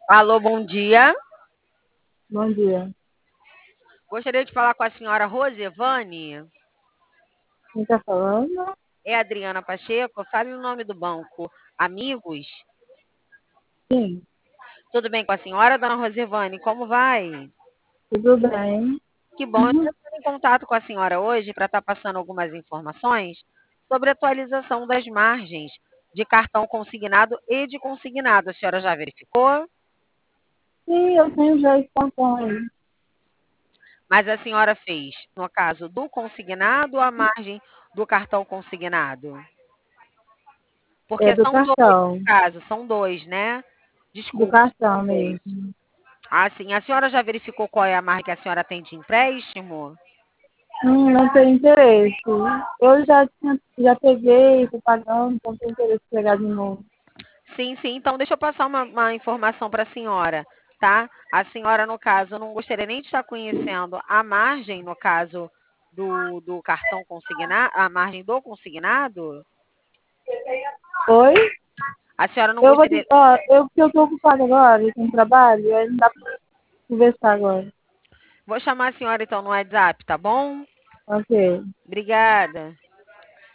Alô, bom dia. Bom dia. Gostaria de falar com a senhora Rosevane. Quem está falando? É Adriana Pacheco. Fale o nome do banco. Amigos. Sim, Tudo bem com a senhora, dona Rosevane? Como vai? tudo bem. Que bom. Eu Uhum. estou entrando em contato com a senhora hoje para estar passando algumas informações sobre a atualização das margens de cartão consignado e de consignado. A senhora já verificou? Sim, eu tenho já esse cartão aí. Mas a senhora fez, no caso do consignado ou a margem do cartão consignado? É Porque do são dois, no cartão, caso, são dois, né? do Desculpe, cartão são dois. mesmo. Ah, sim. A senhora já verificou qual é a marca que a senhora tem de empréstimo? Não tenho interesse. Já peguei, estou pagando, então não tenho interesse em pegar de novo. Sim, sim. Então, deixa eu passar uma informação para a senhora, tá? A senhora, no caso, não gostaria nem de estar conhecendo a margem, no caso, do cartão consignado, a margem do consignado? Oi? A senhora não Eu vou te, gostaria. ó, porque eu estou ocupada agora, eu tenho trabalho, aí não dá para conversar agora. Vou chamar a senhora, então, no WhatsApp, tá bom? Ok. Obrigada.